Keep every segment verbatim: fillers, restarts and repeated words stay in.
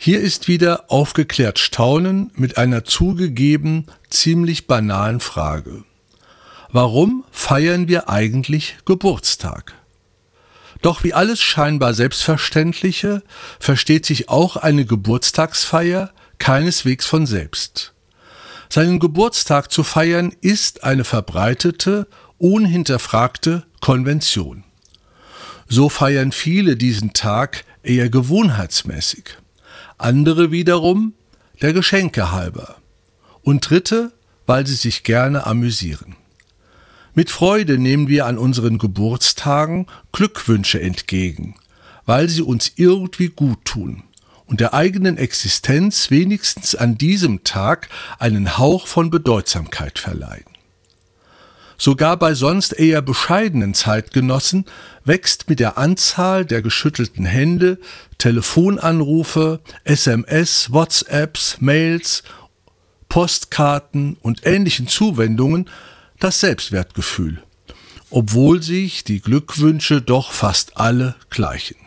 Hier ist wieder aufgeklärt Staunen mit einer zugegeben ziemlich banalen Frage. Warum feiern wir eigentlich Geburtstag? Doch wie alles scheinbar Selbstverständliche versteht sich auch eine Geburtstagsfeier keineswegs von selbst. Seinen Geburtstag zu feiern ist eine verbreitete, unhinterfragte Konvention. So feiern viele diesen Tag eher gewohnheitsmäßig, andere wiederum der Geschenke halber und Dritte, weil sie sich gerne amüsieren. Mit Freude nehmen wir an unseren Geburtstagen Glückwünsche entgegen, weil sie uns irgendwie gut tun und der eigenen Existenz wenigstens an diesem Tag einen Hauch von Bedeutsamkeit verleihen. Sogar bei sonst eher bescheidenen Zeitgenossen wächst mit der Anzahl der geschüttelten Hände, Telefonanrufe, S M S, WhatsApps, Mails, Postkarten und ähnlichen Zuwendungen das Selbstwertgefühl, obwohl sich die Glückwünsche doch fast alle gleichen.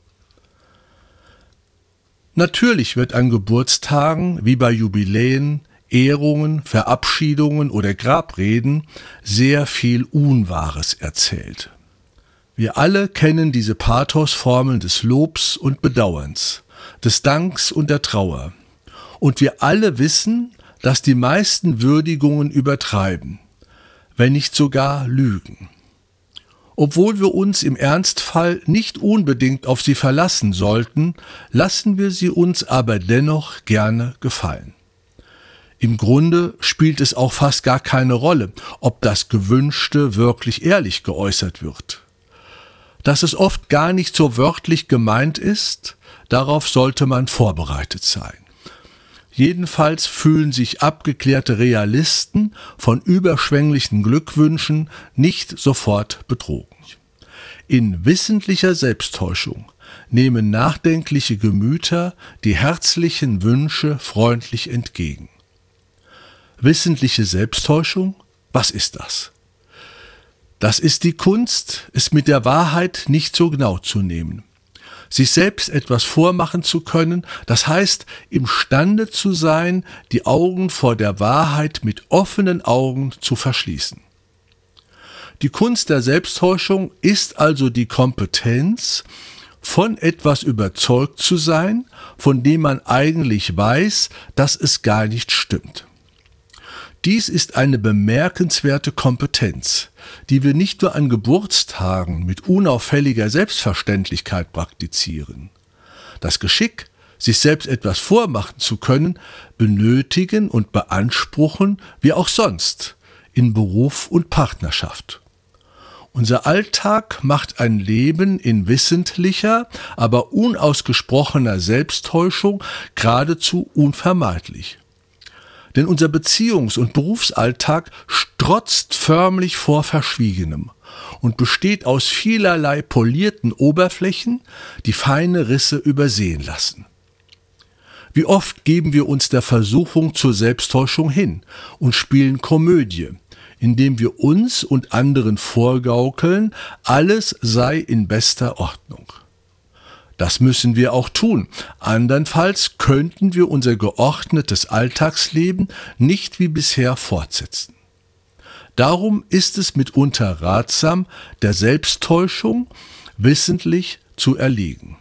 Natürlich wird an Geburtstagen wie bei Jubiläen, Ehrungen, Verabschiedungen oder Grabreden sehr viel Unwahres erzählt. Wir alle kennen diese Pathosformeln des Lobs und Bedauerns, des Danks und der Trauer. Und wir alle wissen, dass die meisten Würdigungen übertreiben, wenn nicht sogar lügen. Obwohl wir uns im Ernstfall nicht unbedingt auf sie verlassen sollten, lassen wir sie uns aber dennoch gerne gefallen. Im Grunde spielt es auch fast gar keine Rolle, ob das Gewünschte wirklich ehrlich geäußert wird. Dass es oft gar nicht so wörtlich gemeint ist, darauf sollte man vorbereitet sein. Jedenfalls fühlen sich abgeklärte Realisten von überschwänglichen Glückwünschen nicht sofort betrogen. In wissentlicher Selbsttäuschung nehmen nachdenkliche Gemüter die herzlichen Wünsche freundlich entgegen. Wissentliche Selbsttäuschung? Was ist das? Das ist die Kunst, es mit der Wahrheit nicht so genau zu nehmen. Sich selbst etwas vormachen zu können, das heißt, imstande zu sein, die Augen vor der Wahrheit mit offenen Augen zu verschließen. Die Kunst der Selbsttäuschung ist also die Kompetenz, von etwas überzeugt zu sein, von dem man eigentlich weiß, dass es gar nicht stimmt. Dies ist eine bemerkenswerte Kompetenz, die wir nicht nur an Geburtstagen mit unauffälliger Selbstverständlichkeit praktizieren. Das Geschick, sich selbst etwas vormachen zu können, benötigen und beanspruchen wir auch sonst in Beruf und Partnerschaft. Unser Alltag macht ein Leben in wissentlicher, aber unausgesprochener Selbsttäuschung geradezu unvermeidlich. Denn unser Beziehungs- und Berufsalltag strotzt förmlich vor Verschwiegenem und besteht aus vielerlei polierten Oberflächen, die feine Risse übersehen lassen. Wie oft geben wir uns der Versuchung zur Selbsttäuschung hin und spielen Komödie, indem wir uns und anderen vorgaukeln, alles sei in bester Ordnung. Das müssen wir auch tun, andernfalls könnten wir unser geordnetes Alltagsleben nicht wie bisher fortsetzen. Darum ist es mitunter ratsam, der Selbsttäuschung wissentlich zu erliegen.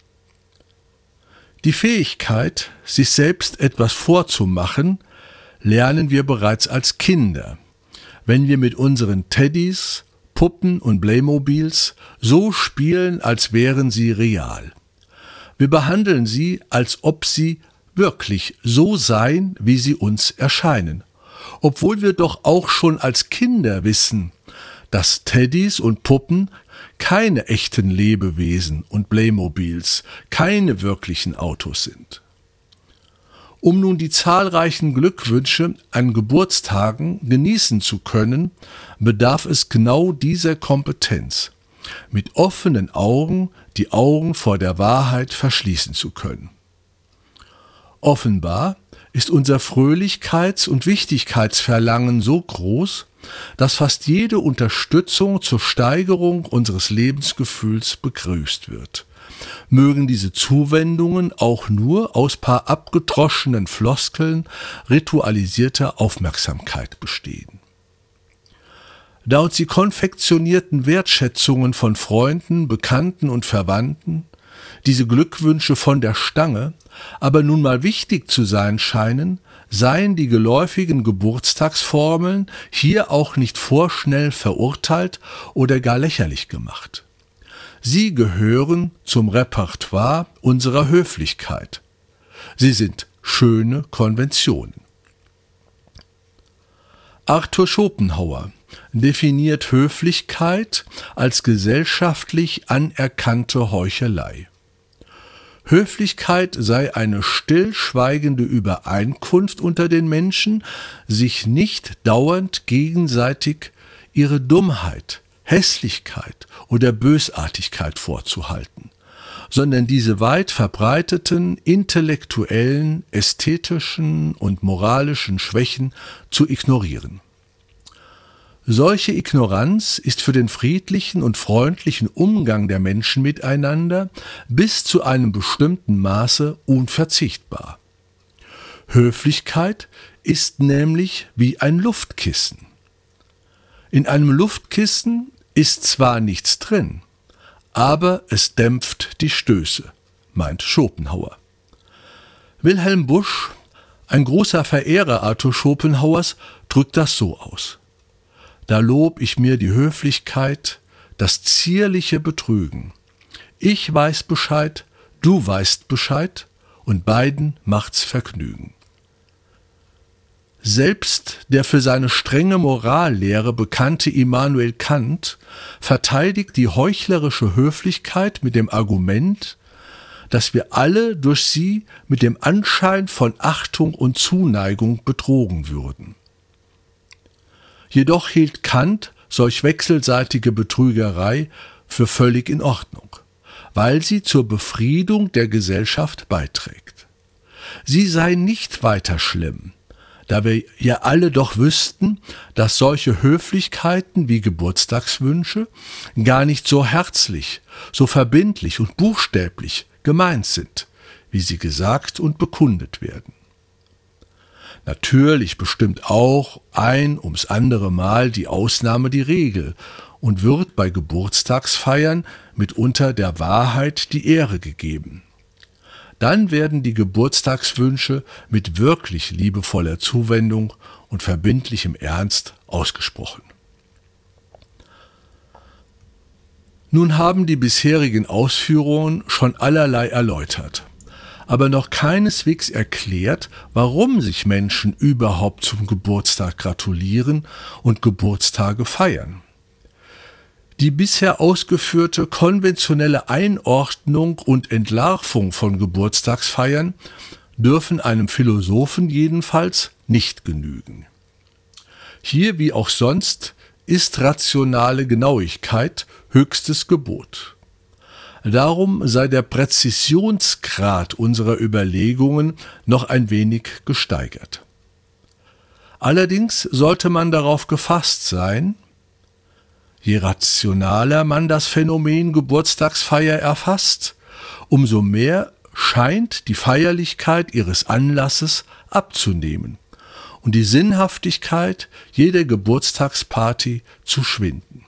Die Fähigkeit, sich selbst etwas vorzumachen, lernen wir bereits als Kinder, wenn wir mit unseren Teddys, Puppen und Playmobils so spielen, als wären sie real. Wir behandeln sie, als ob sie wirklich so seien, wie sie uns erscheinen, obwohl wir doch auch schon als Kinder wissen, dass Teddys und Puppen keine echten Lebewesen und Playmobils, keine wirklichen Autos sind. Um nun die zahlreichen Glückwünsche an Geburtstagen genießen zu können, bedarf es genau dieser Kompetenz, mit offenen Augen die Augen vor der Wahrheit verschließen zu können. Offenbar ist unser Fröhlichkeits- und Wichtigkeitsverlangen so groß, dass fast jede Unterstützung zur Steigerung unseres Lebensgefühls begrüßt wird. Mögen diese Zuwendungen auch nur aus paar abgedroschenen Floskeln ritualisierter Aufmerksamkeit bestehen. Da uns die konfektionierten Wertschätzungen von Freunden, Bekannten und Verwandten, diese Glückwünsche von der Stange, aber nun mal wichtig zu sein scheinen, seien die geläufigen Geburtstagsformeln hier auch nicht vorschnell verurteilt oder gar lächerlich gemacht. Sie gehören zum Repertoire unserer Höflichkeit. Sie sind schöne Konventionen. Arthur Schopenhauer definiert Höflichkeit als gesellschaftlich anerkannte Heuchelei. Höflichkeit sei eine stillschweigende Übereinkunft unter den Menschen, sich nicht dauernd gegenseitig ihre Dummheit, Hässlichkeit oder Bösartigkeit vorzuhalten, sondern diese weit verbreiteten intellektuellen, ästhetischen und moralischen Schwächen zu ignorieren. Solche Ignoranz ist für den friedlichen und freundlichen Umgang der Menschen miteinander bis zu einem bestimmten Maße unverzichtbar. Höflichkeit ist nämlich wie ein Luftkissen. In einem Luftkissen ist zwar nichts drin, aber es dämpft die Stöße, meint Schopenhauer. Wilhelm Busch, ein großer Verehrer Arthur Schopenhauers, drückt das so aus: Da lob ich mir die Höflichkeit, das zierliche Betrügen. Ich weiß Bescheid, du weißt Bescheid, und beiden macht's Vergnügen. Selbst der für seine strenge Morallehre bekannte Immanuel Kant verteidigt die heuchlerische Höflichkeit mit dem Argument, dass wir alle durch sie mit dem Anschein von Achtung und Zuneigung betrogen würden. Jedoch hielt Kant solch wechselseitige Betrügerei für völlig in Ordnung, weil sie zur Befriedung der Gesellschaft beiträgt. Sie sei nicht weiter schlimm, da wir ja alle doch wüssten, dass solche Höflichkeiten wie Geburtstagswünsche gar nicht so herzlich, so verbindlich und buchstäblich gemeint sind, wie sie gesagt und bekundet werden. Natürlich bestimmt auch ein ums andere Mal die Ausnahme die Regel und wird bei Geburtstagsfeiern mitunter der Wahrheit die Ehre gegeben. Dann werden die Geburtstagswünsche mit wirklich liebevoller Zuwendung und verbindlichem Ernst ausgesprochen. Nun haben die bisherigen Ausführungen schon allerlei erläutert, aber noch keineswegs erklärt, warum sich Menschen überhaupt zum Geburtstag gratulieren und Geburtstage feiern. Die bisher ausgeführte konventionelle Einordnung und Entlarvung von Geburtstagsfeiern dürfen einem Philosophen jedenfalls nicht genügen. Hier wie auch sonst ist rationale Genauigkeit höchstes Gebot. Darum sei der Präzisionsgrad unserer Überlegungen noch ein wenig gesteigert. Allerdings sollte man darauf gefasst sein, je rationaler man das Phänomen Geburtstagsfeier erfasst, umso mehr scheint die Feierlichkeit ihres Anlasses abzunehmen und die Sinnhaftigkeit jeder Geburtstagsparty zu schwinden.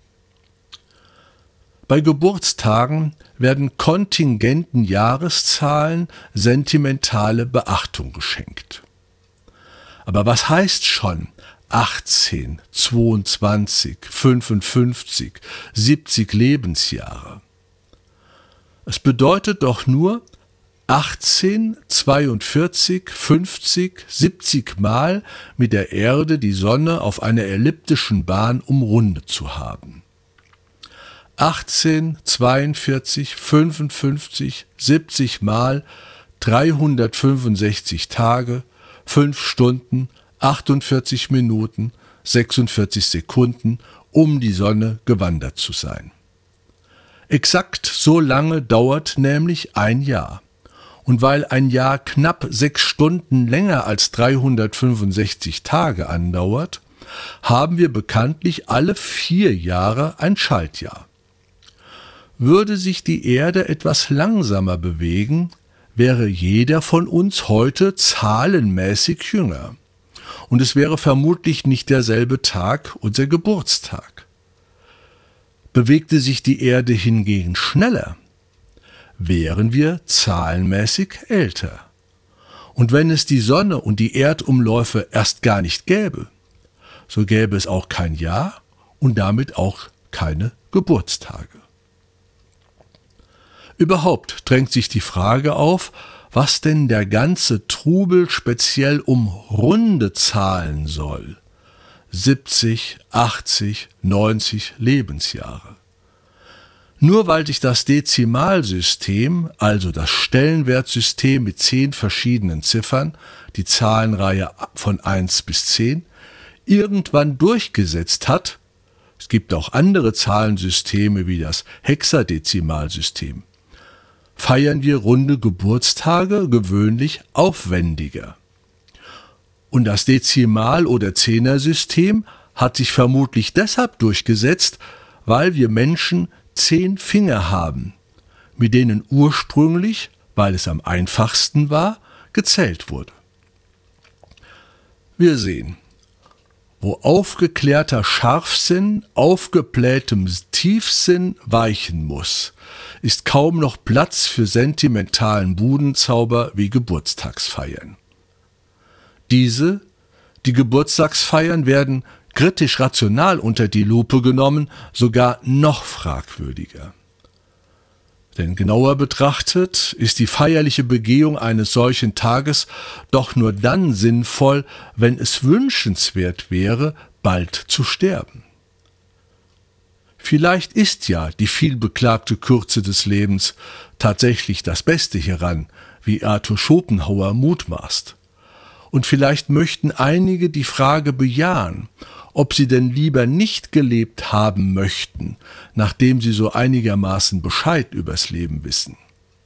Bei Geburtstagen werden kontingenten Jahreszahlen sentimentale Beachtung geschenkt. Aber was heißt schon achtzehn, zweiundzwanzig, fünfundfünfzig, siebzig Lebensjahre? Es bedeutet doch nur achtzehn, zweiundvierzig, fünfzig, siebzig Mal mit der Erde die Sonne auf einer elliptischen Bahn umrundet zu haben. achtzehn, zweiundvierzig, fünfundfünfzig, siebzig Mal dreihundertfünfundsechzig Tage, fünf Stunden, achtundvierzig Minuten, sechsundvierzig Sekunden, um die Sonne gewandert zu sein. Exakt so lange dauert nämlich ein Jahr. Und weil ein Jahr knapp sechs Stunden länger als dreihundertfünfundsechzig Tage andauert, haben wir bekanntlich alle vier Jahre ein Schaltjahr. Würde sich die Erde etwas langsamer bewegen, wäre jeder von uns heute zahlenmäßig jünger. Und es wäre vermutlich nicht derselbe Tag unser Geburtstag. Bewegte sich die Erde hingegen schneller, wären wir zahlenmäßig älter. Und wenn es die Sonne und die Erdumläufe erst gar nicht gäbe, so gäbe es auch kein Jahr und damit auch keine Geburtstage. Überhaupt drängt sich die Frage auf, was denn der ganze Trubel speziell um runde Zahlen soll. siebzig, achtzig, neunzig Lebensjahre. Nur weil sich das Dezimalsystem, also das Stellenwertsystem mit zehn verschiedenen Ziffern, die Zahlenreihe von eins bis zehn, irgendwann durchgesetzt hat, es gibt auch andere Zahlensysteme wie das Hexadezimalsystem, feiern wir runde Geburtstage gewöhnlich aufwendiger. Und das Dezimal- oder Zehnersystem hat sich vermutlich deshalb durchgesetzt, weil wir Menschen zehn Finger haben, mit denen ursprünglich, weil es am einfachsten war, gezählt wurde. Wir sehen, wo aufgeklärter Scharfsinn aufgeblähtem Tiefsinn weichen muss, ist kaum noch Platz für sentimentalen Budenzauber wie Geburtstagsfeiern. Diese, die Geburtstagsfeiern, werden kritisch rational unter die Lupe genommen, sogar noch fragwürdiger. Denn genauer betrachtet ist die feierliche Begehung eines solchen Tages doch nur dann sinnvoll, wenn es wünschenswert wäre, bald zu sterben. Vielleicht ist ja die vielbeklagte Kürze des Lebens tatsächlich das Beste hieran, wie Arthur Schopenhauer mutmaßt. Und vielleicht möchten einige die Frage bejahen, ob sie denn lieber nicht gelebt haben möchten, nachdem sie so einigermaßen Bescheid übers Leben wissen.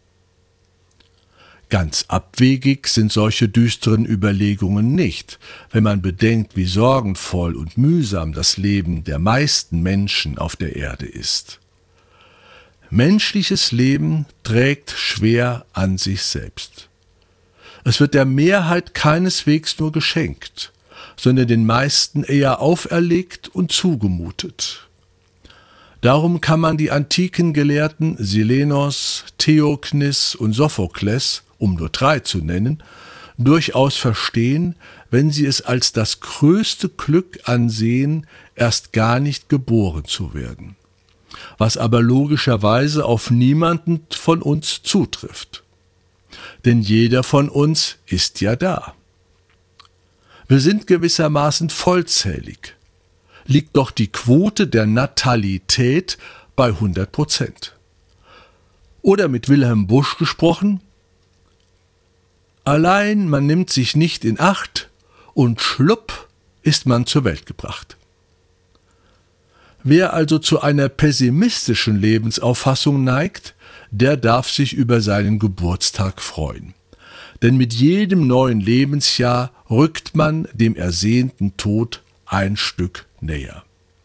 Ganz abwegig sind solche düsteren Überlegungen nicht, wenn man bedenkt, wie sorgenvoll und mühsam das Leben der meisten Menschen auf der Erde ist. Menschliches Leben trägt schwer an sich selbst. Es wird der Mehrheit keineswegs nur geschenkt, sondern den meisten eher auferlegt und zugemutet. Darum kann man die antiken Gelehrten Silenos, Theoknis und Sophokles, um nur drei zu nennen, durchaus verstehen, wenn sie es als das größte Glück ansehen, erst gar nicht geboren zu werden, was aber logischerweise auf niemanden von uns zutrifft. Denn jeder von uns ist ja da. Wir sind gewissermaßen vollzählig. Liegt doch die Quote der Natalität bei hundert Prozent. Oder mit Wilhelm Busch gesprochen: Allein man nimmt sich nicht in Acht und schlupp ist man zur Welt gebracht. Wer also zu einer pessimistischen Lebensauffassung neigt, der darf sich über seinen Geburtstag freuen. Denn mit jedem neuen Lebensjahr rückt man dem ersehnten Tod ein Stück näher.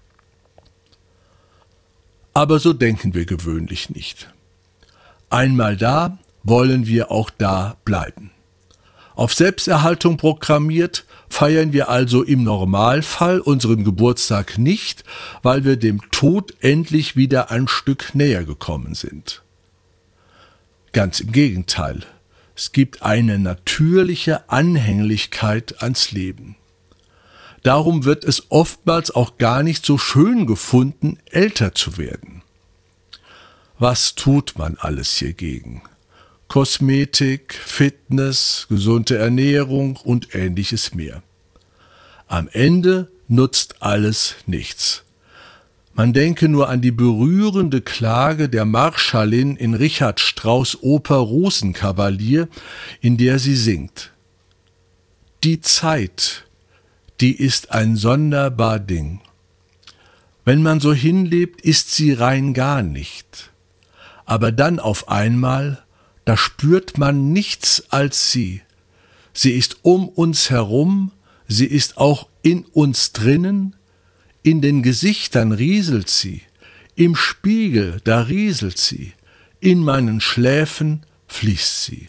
Aber so denken wir gewöhnlich nicht. Einmal da, wollen wir auch da bleiben. Auf Selbsterhaltung programmiert, feiern wir also im Normalfall unseren Geburtstag nicht, weil wir dem Tod endlich wieder ein Stück näher gekommen sind. Ganz im Gegenteil. Es gibt eine natürliche Anhänglichkeit ans Leben. Darum wird es oftmals auch gar nicht so schön gefunden, älter zu werden. Was tut man alles hiergegen? Kosmetik, Fitness, gesunde Ernährung und ähnliches mehr. Am Ende nutzt alles nichts. Man denke nur an die berührende Klage der Marschallin in Richard Strauss' Oper Rosenkavalier, in der sie singt: Die Zeit, die ist ein sonderbar Ding. Wenn man so hinlebt, ist sie rein gar nicht. Aber dann auf einmal, da spürt man nichts als sie. Sie ist um uns herum, sie ist auch in uns drinnen, in den Gesichtern rieselt sie, im Spiegel, da rieselt sie, in meinen Schläfen fließt sie.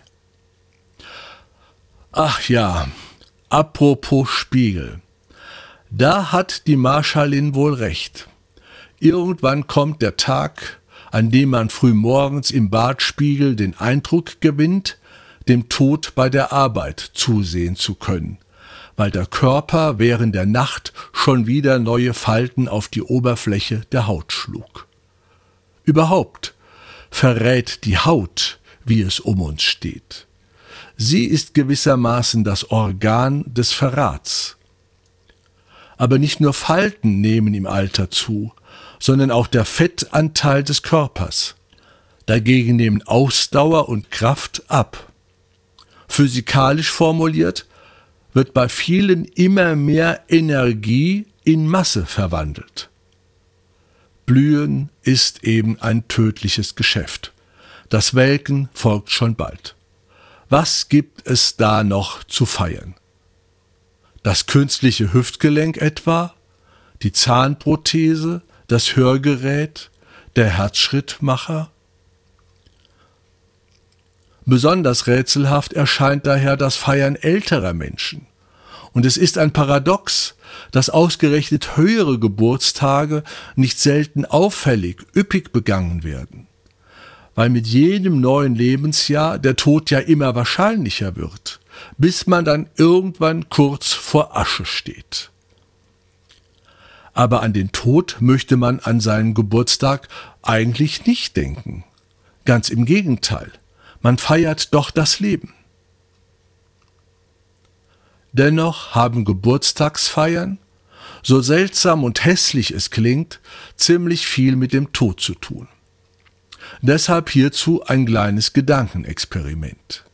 Ach ja, apropos Spiegel, da hat die Marschallin wohl recht. Irgendwann kommt der Tag, an dem man frühmorgens im Badspiegel den Eindruck gewinnt, dem Tod bei der Arbeit zusehen zu können, weil der Körper während der Nacht schon wieder neue Falten auf die Oberfläche der Haut schlug. Überhaupt verrät die Haut, wie es um uns steht. Sie ist gewissermaßen das Organ des Verrats. Aber nicht nur Falten nehmen im Alter zu, sondern auch der Fettanteil des Körpers. Dagegen nehmen Ausdauer und Kraft ab. Physikalisch formuliert wird bei vielen immer mehr Energie in Masse verwandelt. Blühen ist eben ein tödliches Geschäft. Das Welken folgt schon bald. Was gibt es da noch zu feiern? Das künstliche Hüftgelenk etwa? Die Zahnprothese? Das Hörgerät? Der Herzschrittmacher? Besonders rätselhaft erscheint daher das Feiern älterer Menschen. Und es ist ein Paradox, dass ausgerechnet höhere Geburtstage nicht selten auffällig, üppig begangen werden. Weil mit jedem neuen Lebensjahr der Tod ja immer wahrscheinlicher wird, bis man dann irgendwann kurz vor Asche steht. Aber an den Tod möchte man an seinem Geburtstag eigentlich nicht denken. Ganz im Gegenteil, man feiert doch das Leben. Dennoch haben Geburtstagsfeiern, so seltsam und hässlich es klingt, ziemlich viel mit dem Tod zu tun. Deshalb hierzu ein kleines Gedankenexperiment.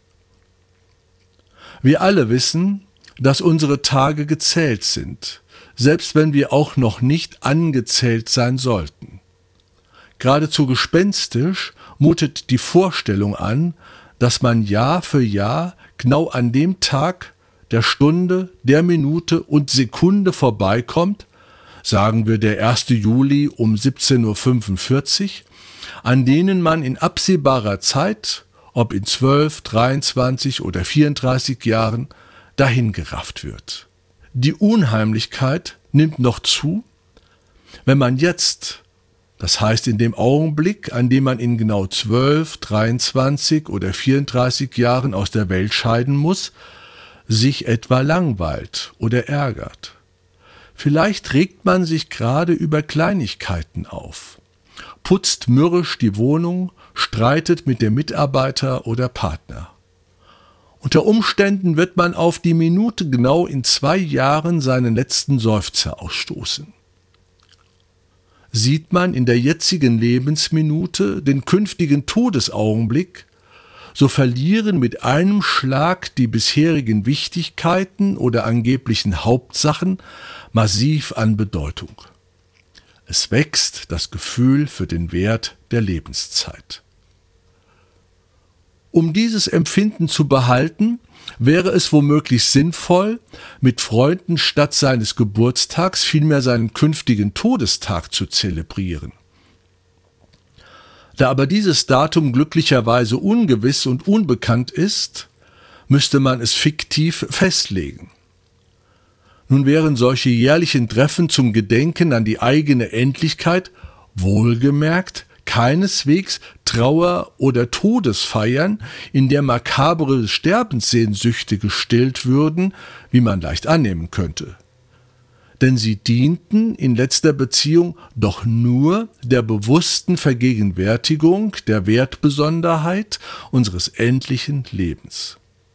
Wir alle wissen, dass unsere Tage gezählt sind, selbst wenn wir auch noch nicht angezählt sein sollten. Geradezu gespenstisch mutet die Vorstellung an, dass man Jahr für Jahr genau an dem Tag, der Stunde, der Minute und Sekunde vorbeikommt, sagen wir der erste Juli um siebzehn Uhr fünfundvierzig, an denen man in absehbarer Zeit, ob in zwölf, dreiundzwanzig oder vierunddreißig Jahren, dahingerafft wird. Die Unheimlichkeit nimmt noch zu, wenn man jetzt, das heißt in dem Augenblick, an dem man in genau zwölf, dreiundzwanzig oder vierunddreißig Jahren aus der Welt scheiden muss, sich etwa langweilt oder ärgert. Vielleicht regt man sich gerade über Kleinigkeiten auf, putzt mürrisch die Wohnung, streitet mit dem Mitarbeiter oder Partner. Unter Umständen wird man auf die Minute genau in zwei Jahren seinen letzten Seufzer ausstoßen. Sieht man in der jetzigen Lebensminute den künftigen Todesaugenblick, so verlieren mit einem Schlag die bisherigen Wichtigkeiten oder angeblichen Hauptsachen massiv an Bedeutung. Es wächst das Gefühl für den Wert der Lebenszeit. Um dieses Empfinden zu behalten, wäre es womöglich sinnvoll, mit Freunden statt seines Geburtstags vielmehr seinen künftigen Todestag zu zelebrieren. Da aber dieses Datum glücklicherweise ungewiss und unbekannt ist, müsste man es fiktiv festlegen. Nun wären solche jährlichen Treffen zum Gedenken an die eigene Endlichkeit wohlgemerkt keineswegs Trauer- oder Todesfeiern, in der makabere Sterbenssehnsüchte gestillt würden, wie man leicht annehmen könnte. Denn sie dienten in letzter Beziehung doch nur der bewussten Vergegenwärtigung der Wertbesonderheit unseres endlichen Lebens.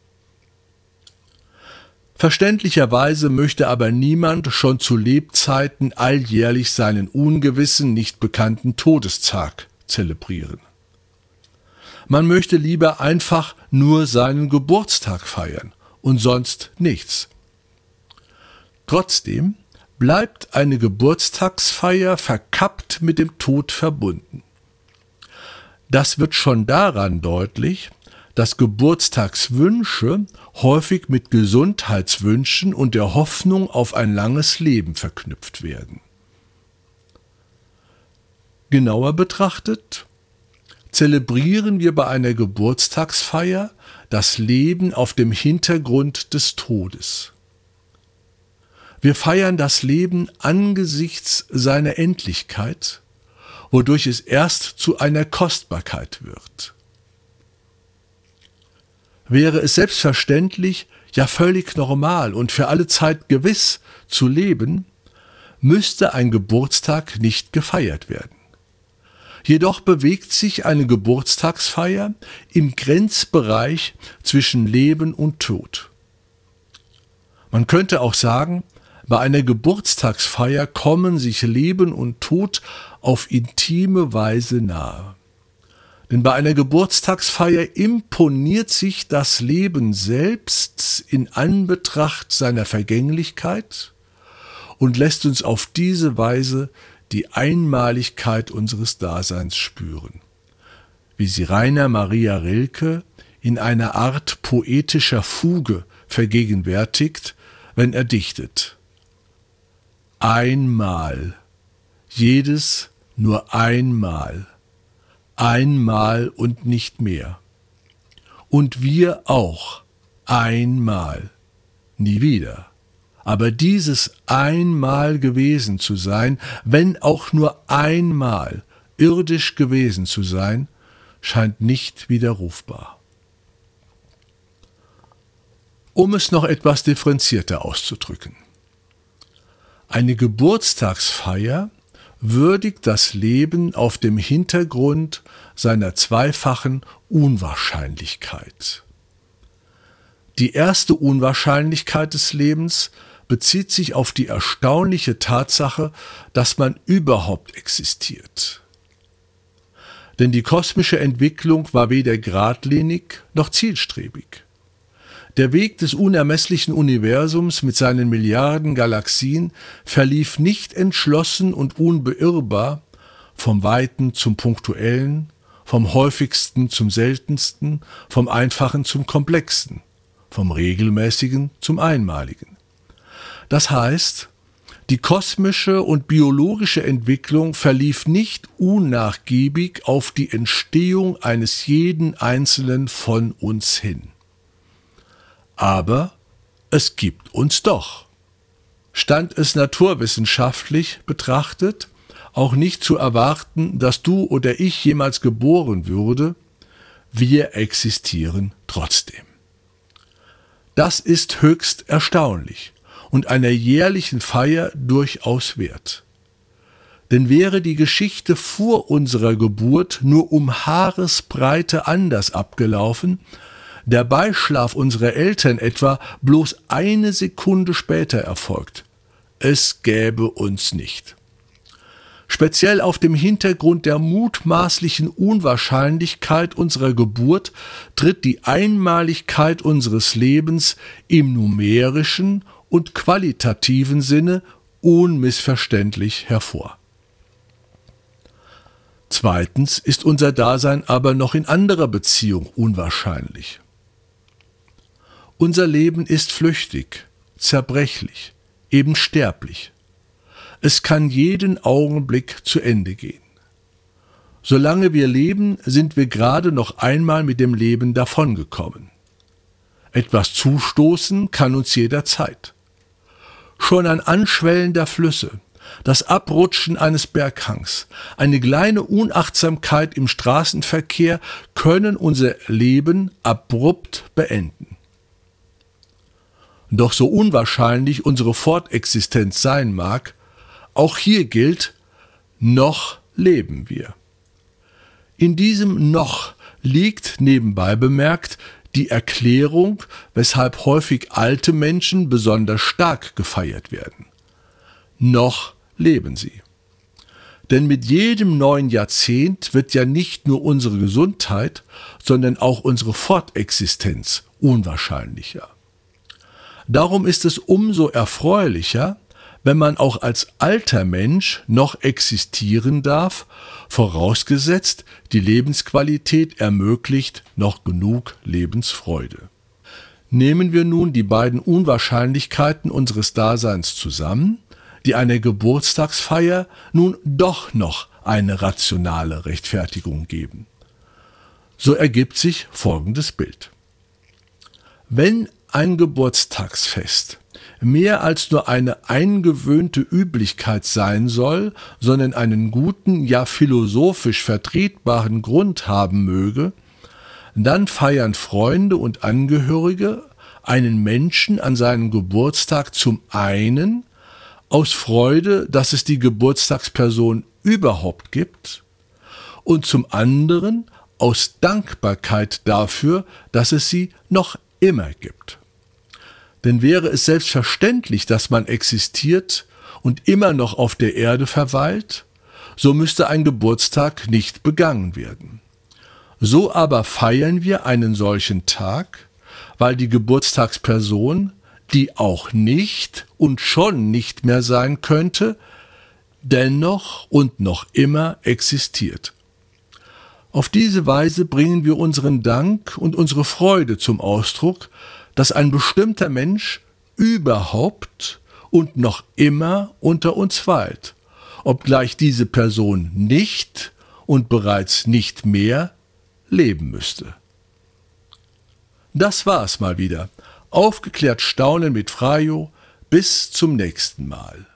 Verständlicherweise möchte aber niemand schon zu Lebzeiten alljährlich seinen ungewissen, nicht bekannten Todestag zelebrieren. Man möchte lieber einfach nur seinen Geburtstag feiern und sonst nichts. Trotzdem bleibt eine Geburtstagsfeier verkappt mit dem Tod verbunden. Das wird schon daran deutlich, dass Geburtstagswünsche häufig mit Gesundheitswünschen und der Hoffnung auf ein langes Leben verknüpft werden. Genauer betrachtet zelebrieren wir bei einer Geburtstagsfeier das Leben auf dem Hintergrund des Todes. Wir feiern das Leben angesichts seiner Endlichkeit, wodurch es erst zu einer Kostbarkeit wird. Wäre es selbstverständlich, ja völlig normal und für alle Zeit gewiss zu leben, müsste ein Geburtstag nicht gefeiert werden. Jedoch bewegt sich eine Geburtstagsfeier im Grenzbereich zwischen Leben und Tod. Man könnte auch sagen, bei einer Geburtstagsfeier kommen sich Leben und Tod auf intime Weise nahe. Denn bei einer Geburtstagsfeier imponiert sich das Leben selbst in Anbetracht seiner Vergänglichkeit und lässt uns auf diese Weise die Einmaligkeit unseres Daseins spüren, wie sie Rainer Maria Rilke in einer Art poetischer Fuge vergegenwärtigt, wenn er dichtet: Einmal, jedes nur einmal, einmal und nicht mehr. Und wir auch, einmal, nie wieder. Aber dieses einmal gewesen zu sein, wenn auch nur einmal irdisch gewesen zu sein, scheint nicht widerrufbar. Um es noch etwas differenzierter auszudrücken: Eine Geburtstagsfeier würdigt das Leben auf dem Hintergrund seiner zweifachen Unwahrscheinlichkeit. Die erste Unwahrscheinlichkeit des Lebens bezieht sich auf die erstaunliche Tatsache, dass man überhaupt existiert. Denn die kosmische Entwicklung war weder geradlinig noch zielstrebig. Der Weg des unermesslichen Universums mit seinen Milliarden Galaxien verlief nicht entschlossen und unbeirrbar vom Weiten zum Punktuellen, vom Häufigsten zum Seltensten, vom Einfachen zum Komplexen, vom Regelmäßigen zum Einmaligen. Das heißt, die kosmische und biologische Entwicklung verlief nicht unnachgiebig auf die Entstehung eines jeden Einzelnen von uns hin. Aber es gibt uns doch. Stand es naturwissenschaftlich betrachtet auch nicht zu erwarten, dass du oder ich jemals geboren würde, wir existieren trotzdem. Das ist höchst erstaunlich und einer jährlichen Feier durchaus wert. Denn wäre die Geschichte vor unserer Geburt nur um Haaresbreite anders abgelaufen, der Beischlaf unserer Eltern etwa bloß eine Sekunde später erfolgt, es gäbe uns nicht. Speziell auf dem Hintergrund der mutmaßlichen Unwahrscheinlichkeit unserer Geburt tritt die Einmaligkeit unseres Lebens im numerischen und qualitativen Sinne unmissverständlich hervor. Zweitens ist unser Dasein aber noch in anderer Beziehung unwahrscheinlich. Unser Leben ist flüchtig, zerbrechlich, eben sterblich. Es kann jeden Augenblick zu Ende gehen. Solange wir leben, sind wir gerade noch einmal mit dem Leben davongekommen. Etwas zustoßen kann uns jederzeit. Schon ein Anschwellen der Flüsse, das Abrutschen eines Berghangs, eine kleine Unachtsamkeit im Straßenverkehr können unser Leben abrupt beenden. Doch so unwahrscheinlich unsere Fortexistenz sein mag, auch hier gilt, noch leben wir. In diesem noch liegt nebenbei bemerkt die Erklärung, weshalb häufig alte Menschen besonders stark gefeiert werden. Noch leben sie. Denn mit jedem neuen Jahrzehnt wird ja nicht nur unsere Gesundheit, sondern auch unsere Fortexistenz unwahrscheinlicher. Darum ist es umso erfreulicher, wenn man auch als alter Mensch noch existieren darf, vorausgesetzt, die Lebensqualität ermöglicht noch genug Lebensfreude. Nehmen wir nun die beiden Unwahrscheinlichkeiten unseres Daseins zusammen, die einer Geburtstagsfeier nun doch noch eine rationale Rechtfertigung geben. So ergibt sich folgendes Bild. Wenn ein Geburtstagsfest mehr als nur eine eingewöhnte Üblichkeit sein soll, sondern einen guten, ja philosophisch vertretbaren Grund haben möge, dann feiern Freunde und Angehörige einen Menschen an seinem Geburtstag zum einen aus Freude, dass es die Geburtstagsperson überhaupt gibt, und zum anderen aus Dankbarkeit dafür, dass es sie noch immer gibt. Denn wäre es selbstverständlich, dass man existiert und immer noch auf der Erde verweilt, so müsste ein Geburtstag nicht begangen werden. So aber feiern wir einen solchen Tag, weil die Geburtstagsperson, die auch nicht und schon nicht mehr sein könnte, dennoch und noch immer existiert. Auf diese Weise bringen wir unseren Dank und unsere Freude zum Ausdruck, dass ein bestimmter Mensch überhaupt und noch immer unter uns weilt, obgleich diese Person nicht und bereits nicht mehr leben müsste. Das war's mal wieder. Aufgeklärt staunen mit Frajo. Bis zum nächsten Mal.